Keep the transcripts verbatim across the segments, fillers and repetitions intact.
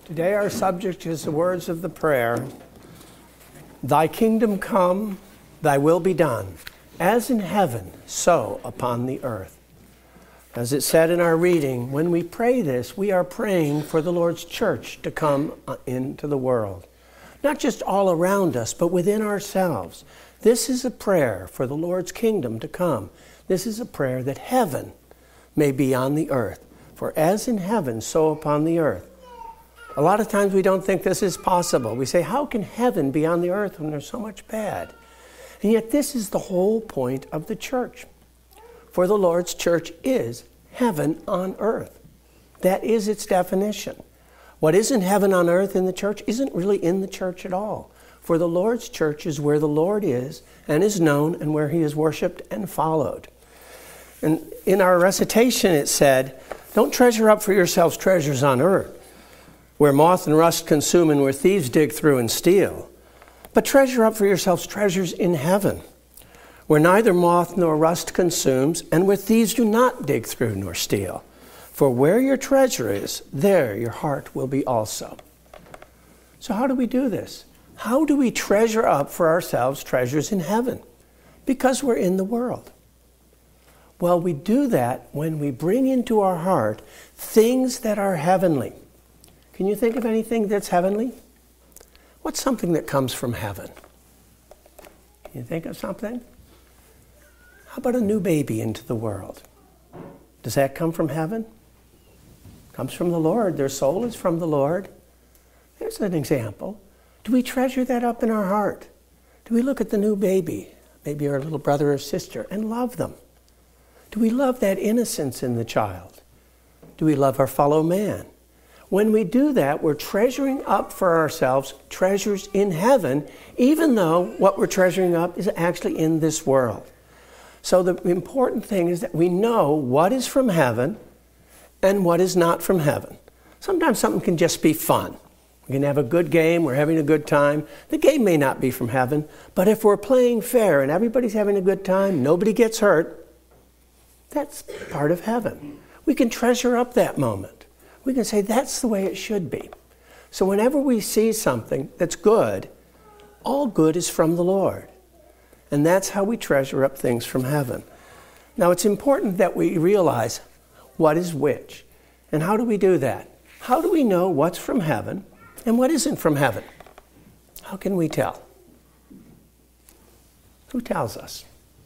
Today our subject is the words of the prayer, Thy kingdom come, thy will be done, as in heaven, so upon the earth. As it said in our reading, when we pray this, we are praying for the Lord's church to come into the world. Not just all around us, but within ourselves. This is a prayer for the Lord's kingdom to come. This is a prayer that heaven may be on the earth. For as in heaven, so upon the earth. A lot of times we don't think this is possible. We say, how can heaven be on the earth when there's so much bad? And yet this is the whole point of the church. For the Lord's church is heaven on earth. That is its definition. What isn't heaven on earth in the church isn't really in the church at all. For the Lord's church is where the Lord is and is known and where he is worshipped and followed. And in our recitation it said, don't treasure up for yourselves treasures on earth, where moth and rust consume and where thieves dig through and steal. But treasure up for yourselves treasures in heaven, where neither moth nor rust consumes and where thieves do not dig through nor steal. For where your treasure is, there your heart will be also. So how do we do this? How do we treasure up for ourselves treasures in heaven? Because we're in the world. Well, we do that when we bring into our heart things that are heavenly. Can you think of anything that's heavenly? What's something that comes from heaven? Can you think of something? How about a new baby into the world? Does that come from heaven? Comes from the Lord. Their soul is from the Lord. There's an example. Do we treasure that up in our heart? Do we look at the new baby, maybe our little brother or sister, and love them? Do we love that innocence in the child? Do we love our fellow man? When we do that, we're treasuring up for ourselves treasures in heaven, even though what we're treasuring up is actually in this world. So the important thing is that we know what is from heaven and what is not from heaven. Sometimes something can just be fun. We can have a good game, we're having a good time. The game may not be from heaven, but if we're playing fair and everybody's having a good time, nobody gets hurt, that's part of heaven. We can treasure up that moment. We can say that's the way it should be. So whenever we see something that's good, all good is from the Lord. And that's how we treasure up things from heaven. Now it's important that we realize what is which. And how do we do that? How do we know what's from heaven and what isn't from heaven? How can we tell? Who tells us?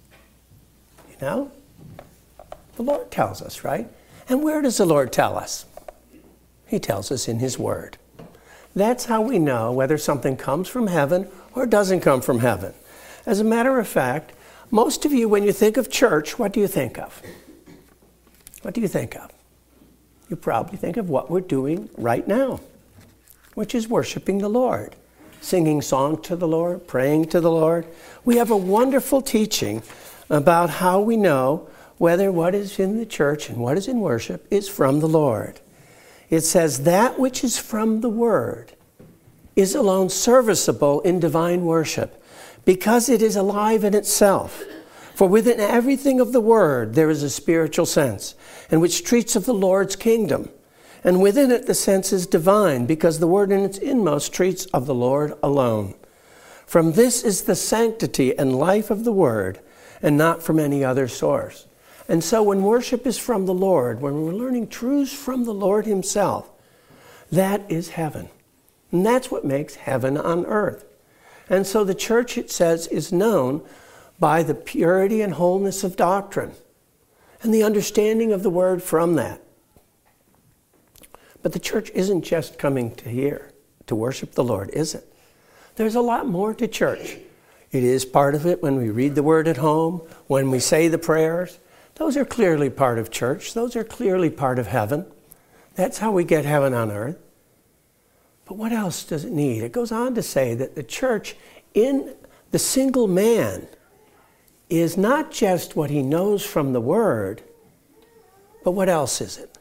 You know? The Lord tells us, right? And where does the Lord tell us? He tells us in his word. That's how we know whether something comes from heaven or doesn't come from heaven. As a matter of fact, most of you, when you think of church, what do you think of? What do you think of? You probably think of what we're doing right now, which is worshiping the Lord, singing song to the Lord, praying to the Lord. We have a wonderful teaching about how we know whether what is in the church and what is in worship is from the Lord. It says, that which is from the Word is alone serviceable in divine worship, because it is alive in itself. For within everything of the Word there is a spiritual sense, and which treats of the Lord's kingdom. And within it the sense is divine, because the Word in its inmost treats of the Lord alone. From this is the sanctity and life of the Word, and not from any other source. And so when worship is from the Lord, when we're learning truths from the Lord himself, that is heaven. And that's what makes heaven on earth. And so the church, it says, is known by the purity and wholeness of doctrine and the understanding of the word from that. But the church isn't just coming to here to worship the Lord, is it? There's a lot more to church. It is part of it when we read the word at home, when we say the prayers. Those are clearly part of church. Those are clearly part of heaven. That's how we get heaven on earth. But what else does it need? It goes on to say that the church in the single man is not just what he knows from the word, but what else is it?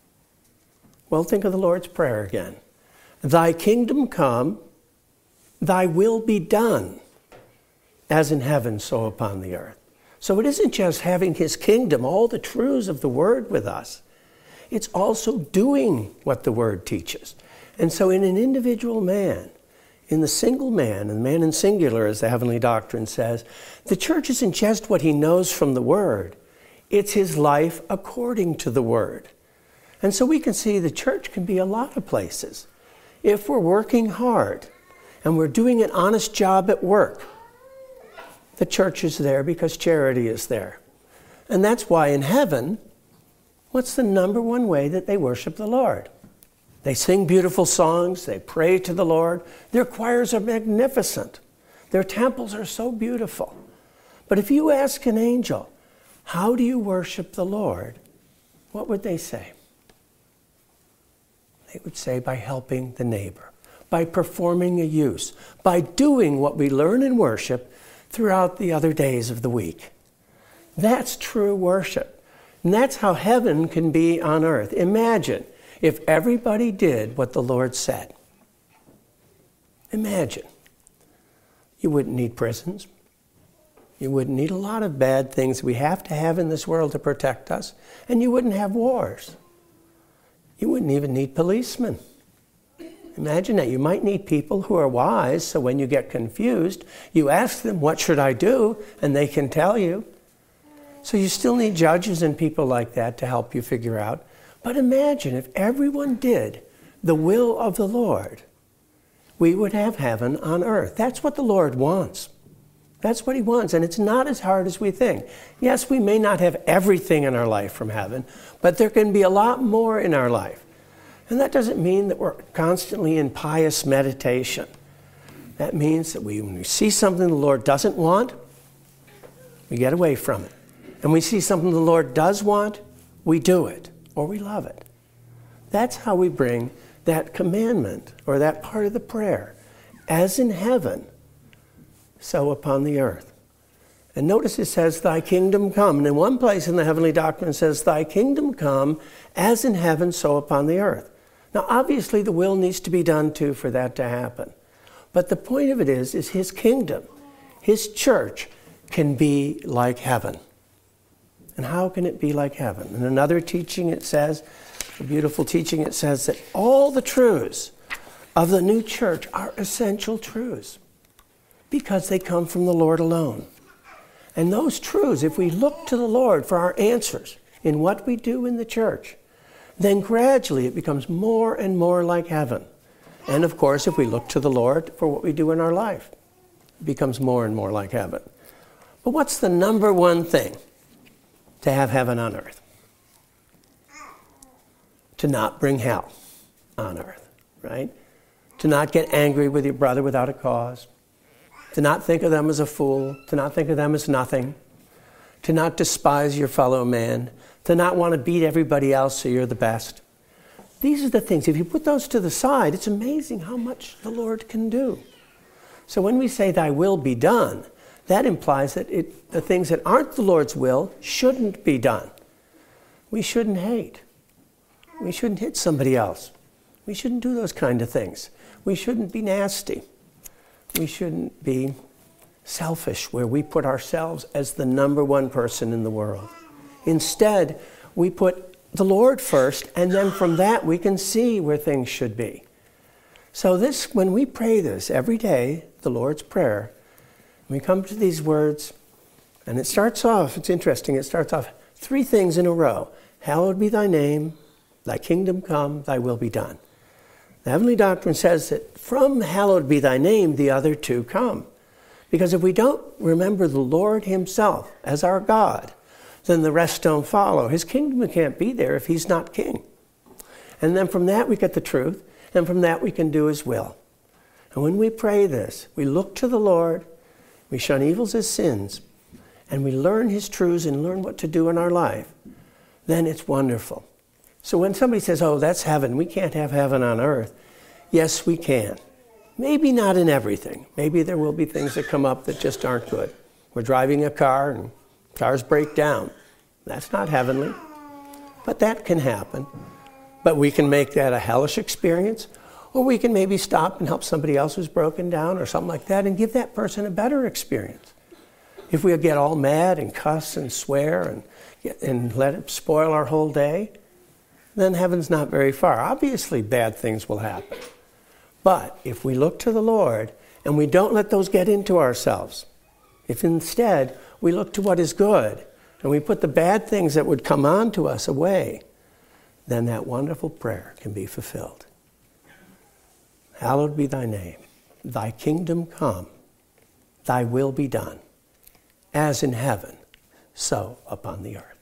Well, think of the Lord's Prayer again. Thy kingdom come, thy will be done, as in heaven, so upon the earth. So it isn't just having his kingdom, all the truths of the word with us. It's also doing what the word teaches. And so in an individual man, in the single man, and the man in singular, as the heavenly doctrine says, the church isn't just what he knows from the Word. It's his life according to the Word. And so we can see the church can be a lot of places. If we're working hard and we're doing an honest job at work, the church is there because charity is there. And that's why in heaven, what's the number one way that they worship the Lord? They sing beautiful songs, they pray to the Lord. Their choirs are magnificent. Their temples are so beautiful. But if you ask an angel, how do you worship the Lord? What would they say? They would say by helping the neighbor, by performing a use, by doing what we learn in worship throughout the other days of the week. That's true worship. And that's how heaven can be on earth. Imagine if everybody did what the Lord said. Imagine. You wouldn't need prisons. You wouldn't need a lot of bad things we have to have in this world to protect us. And you wouldn't have wars. You wouldn't even need policemen. Imagine that. You might need people who are wise, so when you get confused, you ask them, what should I do? And they can tell you. So you still need judges and people like that to help you figure out. But imagine if everyone did the will of the Lord, we would have heaven on earth. That's what the Lord wants. That's what he wants, and it's not as hard as we think. Yes, we may not have everything in our life from heaven, but there can be a lot more in our life. And that doesn't mean that we're constantly in pious meditation. That means that we, when we see something the Lord doesn't want, we get away from it. And we see something the Lord does want, we do it, or we love it. That's how we bring that commandment, or that part of the prayer, as in heaven, so upon the earth. And notice it says, thy kingdom come. And in one place in the heavenly doctrine it says, thy kingdom come, as in heaven, so upon the earth. Now obviously the will needs to be done too for that to happen. But the point of it is, is his kingdom, his church, can be like heaven. And how can it be like heaven? In another teaching it says, a beautiful teaching, it says that all the truths of the new church are essential truths because they come from the Lord alone. And those truths, if we look to the Lord for our answers in what we do in the church, then gradually it becomes more and more like heaven. And of course, if we look to the Lord for what we do in our life, it becomes more and more like heaven. But what's the number one thing to have heaven on earth? To not bring hell on earth, right? To not get angry with your brother without a cause. To not think of them as a fool. To not think of them as nothing. To not despise your fellow man. To not want to beat everybody else so you're the best. These are the things. If you put those to the side, it's amazing how much the Lord can do. So when we say thy will be done, that implies that it, the things that aren't the Lord's will shouldn't be done. We shouldn't hate. We shouldn't hit somebody else. We shouldn't do those kind of things. We shouldn't be nasty. We shouldn't be selfish, where we put ourselves as the number one person in the world. Instead, we put the Lord first, and then from that we can see where things should be. So this, when we pray this every day, the Lord's Prayer, we come to these words, and it starts off, it's interesting, it starts off three things in a row. Hallowed be thy name, thy kingdom come, thy will be done. The heavenly doctrine says that from hallowed be thy name, the other two come. Because if we don't remember the Lord himself as our God, then the rest don't follow. His kingdom can't be there if he's not king. And then from that we get the truth, and from that we can do his will. And when we pray this, we look to the Lord, we shun evils as sins, and we learn his truths and learn what to do in our life, then it's wonderful. So when somebody says, oh, that's heaven, we can't have heaven on earth. Yes, we can. Maybe not in everything. Maybe there will be things that come up that just aren't good. We're driving a car and cars break down. That's not heavenly. But that can happen. But we can make that a hellish experience, or we can maybe stop and help somebody else who's broken down or something like that and give that person a better experience. If we get all mad and cuss and swear and, get, and let it spoil our whole day, then heaven's not very far. Obviously, bad things will happen. But if we look to the Lord and we don't let those get into ourselves, if instead we look to what is good and we put the bad things that would come on to us away, then that wonderful prayer can be fulfilled. Hallowed be thy name. Thy kingdom come. Thy will be done, as in heaven, so upon the earth.